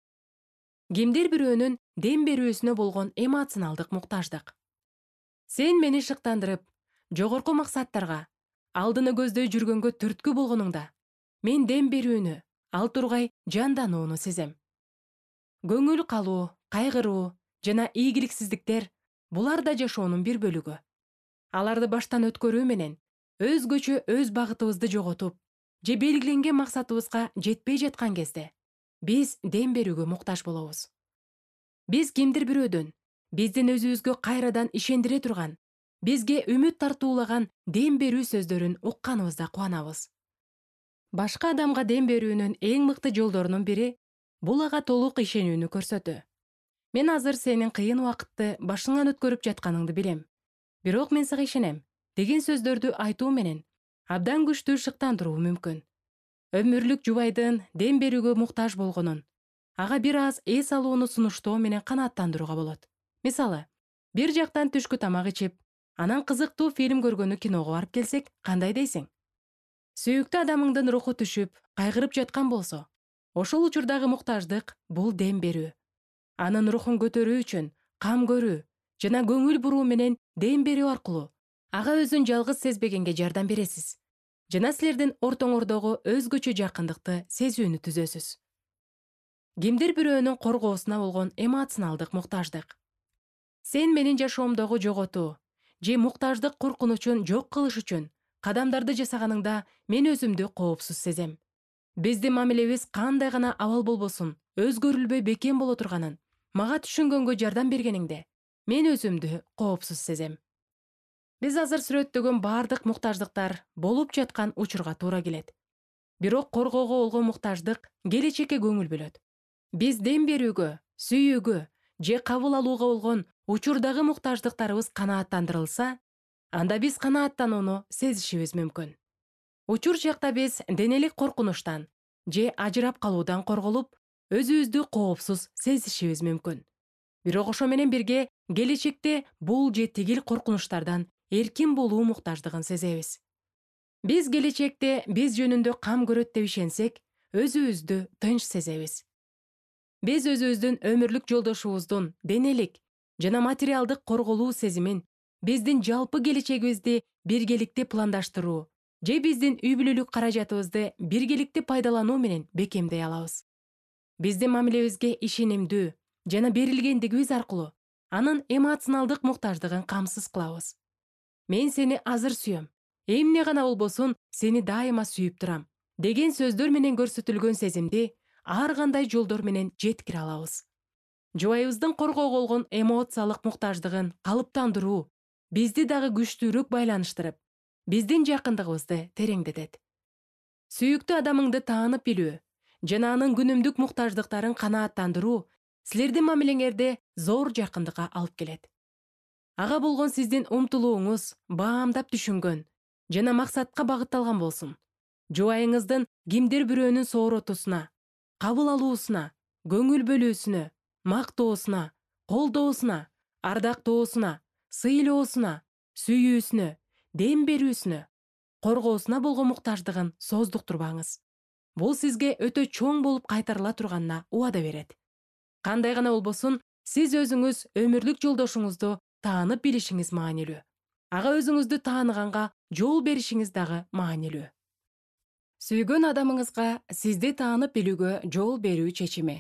Speaker 1: Кимдир бирөөнүн дем берүүсүнө болгон эмоционалдык муктаждык. Сен мени шыктандырып, жогорку максаттарга, алдыны көздөй жүргөнгө түрткү болгонуңда, мен дем берүүнү, ал тургай жанданууну сезем. Көңүл калуу, кайгыруу жана ийгиликсиздиктер булар да жашоонун бир бөлүгү. Аларды баштан өткөрүү менен өзгөчө өз багытыбызды жоготуп, же белгиленген максатыбызга жетпей жаткан кезде биз дем берүүгө муктаж болобуз. Биз кимдир бирөөдөн биздин өзүбүзгө кайрадан ишендире турган, бизге үмүт тартуулаган дем берүү сөздөрүн укканыбызда кубанабыз. Башка адамга дем берүүнүн эң мыкты жолдорунун бири бул ага толук ишенүүнү көрсөтүү. Мен азыр сенин кыйын убакытты башыңан өткөрүп жатканыңды билем. Бирок мен сага ишенем деген сөздөрдү айтуу менен абдан күчтүү шыктандыруу мүмкүн. Өмүрлүк жубайдын дем берүүгө муктаж болгонун, ага бир аз эс алууну сунуштоо менен канааттандырууга болот. Мисалы, бир жактан түшкү тамак ичип, анан кызыктуу фильм көргөнү киного барып келсек, кандай дейсиң? Сүйүктүү адамыңдын руху түшүп, кайгырып жаткан болсо, ошол учурдагы муктаждык бул дем берүү. Анын рухун көтөрүү үчүн кам көрүү жана көңүл буруу менен дем берүү аркылуу ага өзүн жалгыз сезбегенге жардам бересиз. Жана силердин ортоңордогу өзгөчө жакындыкты сезүүнү түзөсүз. Кимдир бирөөнүн коргоосуна болгон эмоционалдык муктаждык. Сен менин жашоомдогу жоготуу же муктаждык коркунучун жок кылыш үчүн кадамдарды жасаганыңда мен өзүмдү коопсуз сезем. Биздин мамилебиз кандай гана абал болбосун, өзгөрүлбөй бекем боло турганын мага түшүнгөнгө жардам бергениңде мен өзүмдү коопсуз сезем. Биз азыр сүрөттөгөн баардык муктаждыктар болуп жаткан учурга туура келет. Бирок коргоого болгон муктаждык келечекке көңүл бөлөт. Биз дем берүүгө, сүйүүгө же кабыл алууга болгон учурдагы муктаждыктарыбыз канааттандырылса, анда биз канааттанууну сезишибиз мүмкүн. Учур чакта биз денелик коркунучтан же ажырап калуудан корголуп, өзүбүздү коопсуз сезишибиз мүмкүн. Бирок ошо менен бирге келечекте бул же тигил коркунучтардан эркин болуу муктаждыгын сезебиз. Биз келечекте биз жөнүндө кам көрөт деп ишенсек, өзүбүздү тынч сезебиз. Биз өзүбүздүн өмүрлүк жолдошубуздун денелик жана материалдык корголуу сезимин биздин жалпы келечегибизди биргеликте пландаштыруу же биздин үй бүлөлүк каражатыбызды биргеликте пайдалануу менен бекемдей алабыз. Биздин мамилебизге ишенимдүү жана берилгендигибиз аркылуу анын эмоционалдык муктаждыгын камсыз кылабыз. Мен сени азыр сүйөм, эмне гана болбосун сени дайыма сүйүп турам деген сөздөр менен көрсөтүлгөн сезимди ар кандай жолдор менен жеткире алабыз. Жубайыбыздын коргоого болгон эмоциялык муктаждыгын калыптандыруу бизди дагы күчтүүрөөк байланыштырып, биздин жакындыгыбызды тереңдетет. Сүйүктүү адамыңды таанып билүү жана анын күнүмдүк муктаждыктарын канааттандыруу силердин мамилеңерде зор жакындыкка алып келет. Ага болгон сиздин умтулууңуз баамдап түшүнгөн жана максатка багытталган болсун. Жубайыңыздын кимдир бирөөнүн сооротусуна, кабыл алуусуна, көңүл бөлүүсүнө, мактоосуна, колдоосуна, ардактоосуна, сыйлоосуна, сүйүүсүнө, дем берүүсүнө, коргоосуна болгон муктаждыгын создуктурбаңыз. Бул сизге өтө чоң болуп кайтарыла турганына убада берет. Кандай гана болбосун, сиз өзүңүз өмүрлүк жолдошуңузду таанып билишиңиз маанилүү. Ага өзүңүздү тааныганга жол беришиңиз дагы маанилүү. Сүйгөн адамыңызга сизди таанып билүүгө жол берүү чечими.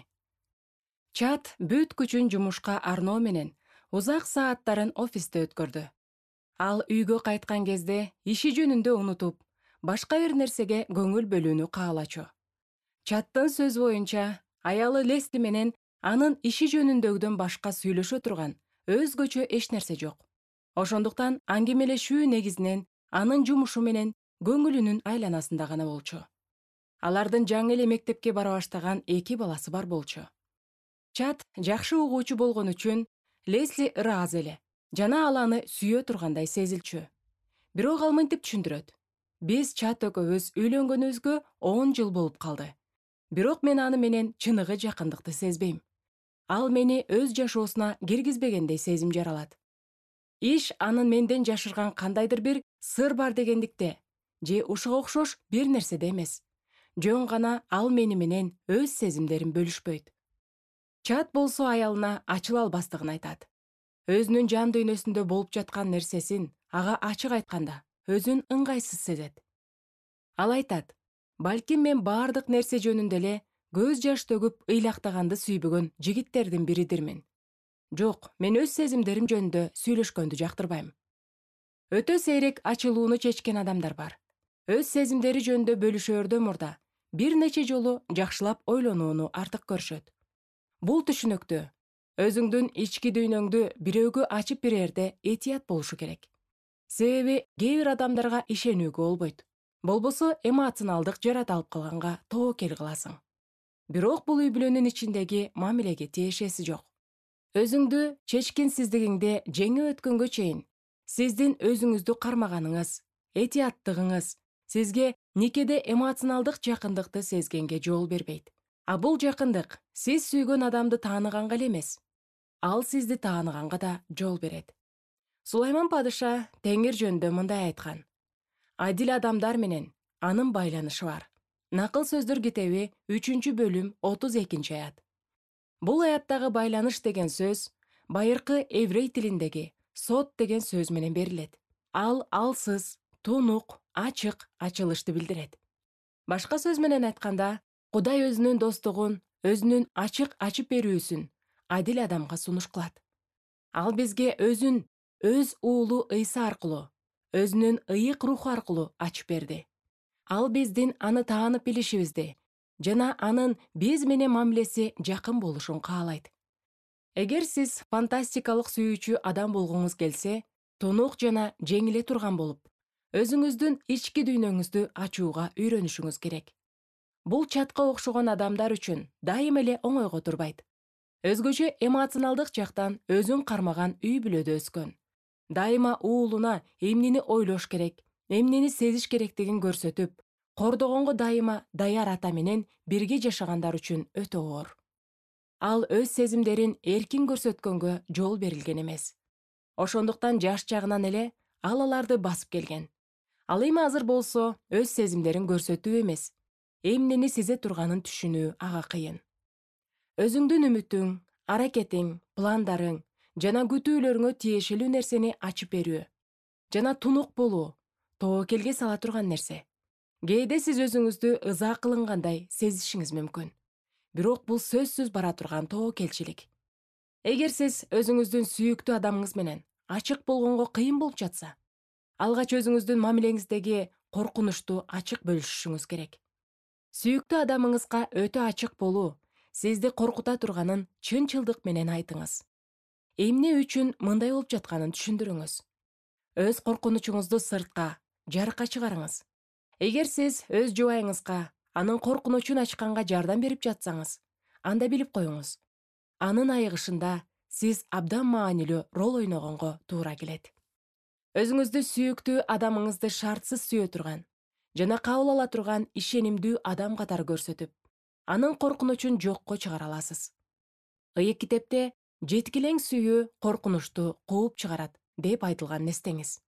Speaker 1: Чат бүт күчүн жумушка арноо менен узак сааттарын офисте өткөрдү. Ал үйгө кайткан кезде иши жөнүндө унутуп, башка бир нерсеге көңүл бөлүүнү каалачу. Чаттын сөз боюнча, аялы Лесли менен анын иши жөнүндөгүдөн башка сүйлөшө турган өзгөчө эч нерсе жок. Ошондуктан аңгемелешүү негизинен анын жумушу менен көңүлүнүн айланасында гана болчу. Алардын жаңы эле мектепке бара баштаган 2 баласы бар болчу. Чат жакшы угуучу болгон үчүн Лесли ыраазы эле жана ал аны сүйө тургандай сезилчү. Бирок ал мынтип түшүндүрөт. Биз Чат экөөбүз үйлөнгөнүбүзгө 10 жыл болуп калды. Бирок мен аны менен чыныгы жакындыкты сезбейм. Ал мени өз жашоосуна киргизбегендей сезим жаралат. Иш анын менден жашырган кандайдыр бир сыр бар дегендикте, же ушуга окшош бир нерседе эмес. Жөн гана ал мени менен өз сезимдерин бөлүшпөйт. Чат болсо аялына ачыла албастыгын айтат. Өзүнүн жан дүйнөсүндө болуп жаткан нерсесин ага ачык айтканда өзүн ыңгайсыз сезет. Ал айтат: "Балким мен баардык нерсе жөнүндө эле көз жаш төгүп ыйлактаганды сүйбөгөн жигиттердин биридирмин. Жок, мен өз сезимдерим жөнүндө сүйлөшкөндү жактырбайм." Өтө сейрек ачылууну чечкен адамдар бар. Өз сезимдери жөнүндө бөлүшөөрдөн мурда бир нече жолу жакшылап ойлонууну артык көрүшөт. Бул түшүнүктүү. Өзүңдүн ички дүйнөңдү бирөөгө ачып берерде этият болушу керек. Себеби кээ бир адамдарга ишенүүгө болбойт. Болбосо эмоционалдык жарата алып калганга тобокел кыласың. Бирок бул үй бүлөнүн ичиндеги мамилеге тиешеси жок. Өзүңдү чечкинсиздигиңде жеңип өткөнгө чейин сиздин өзүңүздү кармаганыңыз, этияттыгыңыз сизге никеде эмоционалдык жакындыкты сезгенге жол бербейт. А бул жакындык сиз сүйгөн адамды тааныганга эле эмес, ал сизди тааныганга да жол берет. Сулайман падыша Теңир жөнүндө мындай айткан: "Адил адамдар менен анын байланышы бар." Накыл сөздөр китеби 3-бөлүм 32-аят. Бул аяттагы байланыш деген сөз байыркы еврей тилиндеги сот деген сөз менен берилет. Ал алсыз, тунук, ачык, ачылышты билдирет. Башка сөз менен айтканда, Кудай өзүнүн достугун, өзүнүн ачык ачып берүүсүн адил адамга сунуш кылат. Ал бизге өзүн өз уулу Ыйса аркылуу, өзүнүн ыйык руху аркылуу ачып берди. Ал биздин аны таанып билишибизди жана анын биз менен мамилеси жакын болушун каалайт. Эгер сиз фантастикалык сүйүүчү адам болгуңуз келсе, тунук жана жеңиле турган болуп, өзүңүздүн ички дүйнөңүздү ачууга үйрөнүшүңүз керек. Бул Чатка окшогон адамдар үчүн дайым эле оңойго турбайт. Өзгөчө эмоционалдык жактан өзүн кармаган үй бүлөдө өскөн. Дайыма уулуна эмнени ойлош керек, эмнени сезиш керектигин көрсөтүп, кордогонго дайыма даяр ата менен бирге жашагандар үчүн өтө оор. Ал өз сезимдерин эркин көрсөткөнгө жол берилген эмес. Ошондуктан жаш жагынан эле ал аларды басып келген. Ал эми азыр болсо өз сезимдерин көрсөтүү эмес, эмнени сезе турганын түшүнүү ага кыйын. Өзүңдүн үмүтүң, аракетиң, пландарың жана күтүүлөрүңө тиешелүү нерсени ачып берүү жана тунук болуу тобокелге сала турган нерсе. Кээде сиз өзүңүздү ыза кылынгандай сезишиңиз мүмкүн. Бирок бул сөзсүз бара турган тобокелчилик. Эгер сиз өзүңүздүн сүйүктүү адамыңыз менен ачык болгонго кыйын болуп жатса, алгач өзүңүздүн мамилеңиздеги коркунучту ачык бөлүшүшүңүз керек. Сүйүктүү адамыңызга өтө ачык болуу сизди коркута турганын чынчылдык менен айтыңыз. Эмне үчүн мындай болуп жатканын түшүндүрүңүз. Өз коркунучуңузду сыртка, жарыкка чыгарыңыз. Эгер сиз өз жубайыңызга анын коркунучун ачканга жардам берип жатсаңыз, анда билип коюңуз. Анын айыгышында сиз абдан маанилүү рол ойногонго туура келет. Өзүңүздү сүйүктүү адамыңызды шартсыз сүйө турган жана кабыл ала турган ишенимдүү адам катары көрсөтүп, анын коркунучун жокко чыгара аласыз. Ыйык китепте жеткилең сүйүү коркунучту кууп чыгарат деп айтылганын эстеңиз.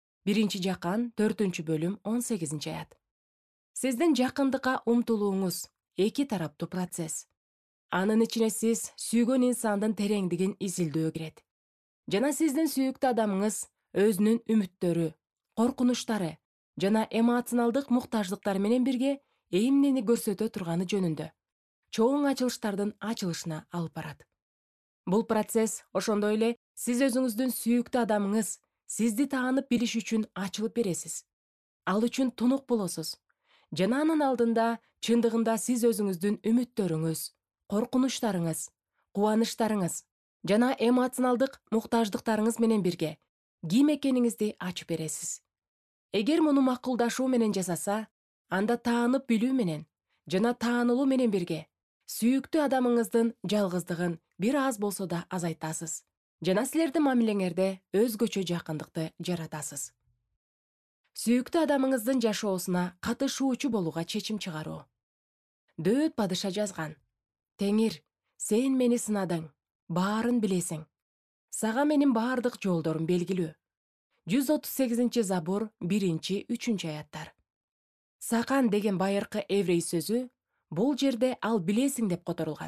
Speaker 1: 1-Жакан 4-бөлүм 18-аят. Сиздин жакындыкка умтулууңуз 2 тараптуу процесс. Анын ичине сиз сүйгөн инсандын тереңдигин изилдөө кирет. Жана сиздин сүйүктүү адамыңыз өзүнүн үмүттөрү, коркунучтары жана эмоционалдык муктаждыктары менен бирге эмнени көрсөтө турганы жөнүндө чоң ачылыштардын ачылышына алып барат. Бул процесс ошондой эле сиз өзүңүздүн сүйүктүү адамыңыз сизди таанып билиш үчүн ачылып бересиз. Ал үчүн тунук болосуз. Жана анын алдында чындыгында сиз өзүңүздүн үмүттөрүңүз, коркунучтарыңыз, кубанычтарыңыз жана эмоционалдык муктаждыктарыңыз менен бирге ким экениңизди ачып бересиз. Эгер муну макулдашуу менен жасаса, анда таанып билүү менен жана таанылуу менен бирге сүйүктүү адамыңыздын жалгыздыгын бир аз болсо да азайтасыз. Жана силердин мамилеңерде өзгөчө жакындыкты жаратасыз. Сүйүктүү адамыңыздын жашоосуна катышуучу болууга чечим чыгаруу. Дөөт падыша жазган: Теңир, сен мени сынадың, баарын билесиң. Сага менин баардык жолдорум белгилүү. 138 Забур 1-3 аяттар. Сакан деген байыркы еврей сөзү бул жерде ал билесиң деп которулган.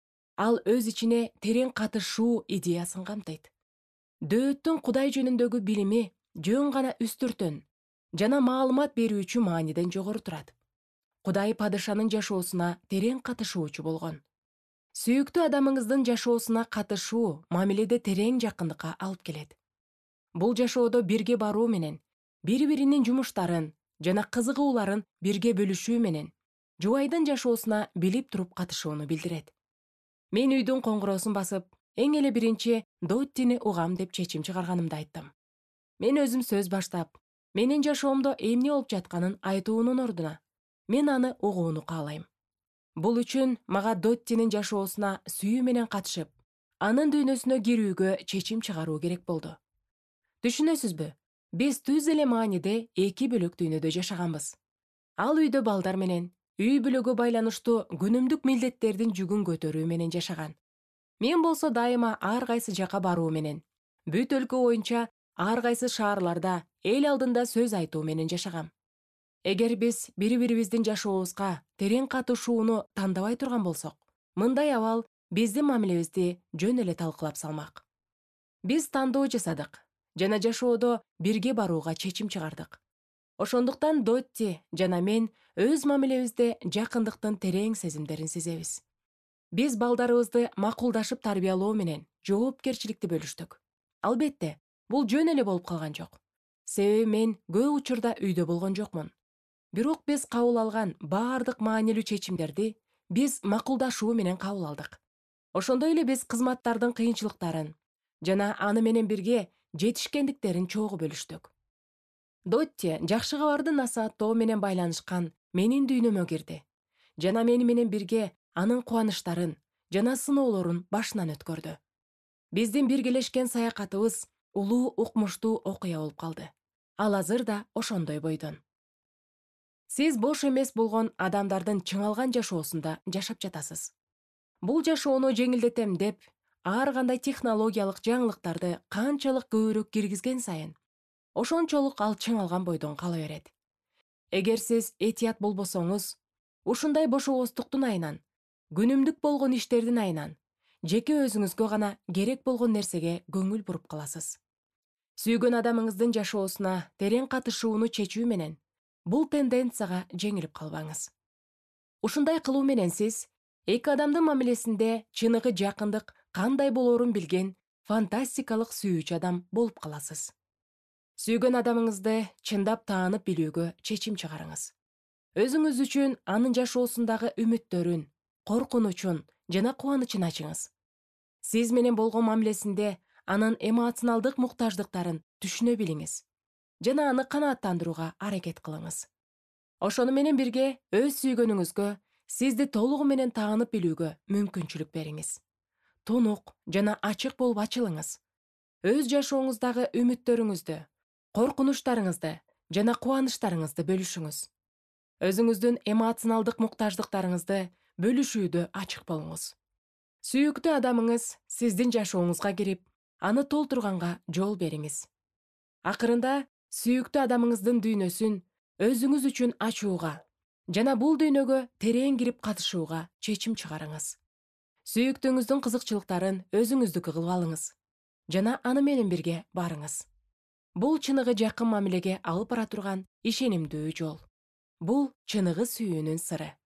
Speaker 1: Ал өз ичине терең катышуу идеясын камтыйт. Дөөттүн Кудай жөнүндөгү билими жөн гана үстүртөн жана маалымат берүүчү мааниден жогору турат. Кудай падышанын жашоосуна терең катышуучу болгон. Сүйүктүү адамыңыздын жашоосуна катышуу мамиледе терең жакындыкка алып келет. Бул жашоодо бирге баруу менен, бири-биринин жумуштарын жана кызыгууларын бирге бөлүшүү менен жубайдын жашоосуна билип туруп катышууну билдирет. Мен үйдүн коңгуроосун басып, эң эле биринчи Доттини угам деп чечим чыгарганымды айттым. Мен өзүм сөз баштап, менин жашоомдо эмне болуп жатканын айтуунун ордуна, мен аны угууну каалайм. Бул үчүн мага Доттинин жашоосуна сүйүү менен катышып, анын дүйнөсүнө кирүүгө чечим чыгаруу керек болду. Түшүнөсүзбү? Биз түз эле мааниде эки бөлөк дүйнөдө жашаганбыз. Ал үйдө балдар менен, үй бүлөгө байланыштуу күнүмдүк милдеттердин жүгүн көтөрүү менен жашаган. Мен болсо дайыма ар кайсы жака баруу менен, бүт өлкө боюнча ар кайсы шаарларда эл алдында сөз айтуу менен жашагам. Эгер биз бири-бирибиздин жашообузга терең катышууну тандабай турган болсок, мындай абал биздин мамилебизди жөн эле талкылап салмак. Биз тандоо жасадык жана жашоодо бирге барууга чечим чыгардык. Ошондуктан Дотти жана мен өз мамилебизде жакындыктын терең сезимдерин сезебиз. Биз балдарыбызды макулдашып тарбиялоо менен жоопкерчиликти бөлүштүк. Албетте, бул жөн эле болуп калган жок. Себеби мен көп учурда үйдө болгон жокмун. Бирок биз кабыл алган баардык маанилүү чечимдерди биз макулдашуу менен кабыл алдык. Ошондой эле биз кызматтардын кыйынчылыктарын жана аны менен бирге жетишкендиктерин чогуу бөлүштүк. Дотти жакшы кабарды насааттоо менен байланышкан менин дүйнөмө кирди жана мени менен бирге анын кубанычтарын жана сыноолорун башынан өткөрдү. Биздин биргелешкен саякатыбыз улуу укмуштуу окуя болуп калды. Ал азыр да ошондой бойдон. Сиз бош эмес болгон адамдардын чыңалган жашоосунда жашап жатасыз. Бул жашоону жеңилдетем деп, ар кандай технологиялык жаңылыктарды канчалык көбүрөөк киргизген сайын, ошончолук ал чыңалган бойдон кала берет. Эгер сиз этият болбосоңуз, ушундай бошобоздуктун айынан, күнүмдүк болгон иштердин айынан, жеке өзүңүзгө гана керек болгон нерсеге көңүл буруп каласыз. Сүйгөн адамыңыздын жашоосуна терең катышууну чечүү менен бул тенденцияга жеңилип калбаңыз. Ушундай кылуу менен сиз эки адамдын мамилесинде чыныгы жакындык кандай болоорун билген фантастикалык сүйүүчү адам болуп каласыз. Сүйгөн адамыңызды чындап таанып билүүгө чечим чыгарыңыз. Өзүңүз үчүн анын жашоосундагы үмүттөрүн, коркунучун жана кубанычын ачыңыз. Сиз менен болгон мамилесинде анын эмоционалдык муктаждыктарын түшүнө билиңиз жана аны канааттандырууга аракет кылыңыз. Ошону менен бирге өз сүйгөнүңүзгө сизди толугу менен таанып билүүгө мүмкүнчүлүк бериңиз. Тунук жана ачык болуп ачылыңыз. Өз жашооңуздагы үмүттөрүңүздү, коркунучтарыңызды жана кубанычтарыңызды бөлүшүңүз. Өзүңүздүн эмоционалдык муктаждыктарыңызды бөлүшүүдө ачык болуңуз. Сүйүктүү адамыңыз сиздин жашооңузга кирип, аны толтурганга жол бериңиз. Акырында сүйүктүү адамыңыздын дүйнөсүн өзүңүз үчүн ачууга жана бул дүйнөгө терең кирип катышууга чечим чыгарыңыз. Сүйүктүүңүздүн кызыкчылыктарын өзүңүздүкү кылып алыңыз жана аны менен бирге барыңыз. Бул чыныгы жакын мамилеге алып бара турган ишенимдүү жол. Бул чыныгы сүйүүнүн сыры.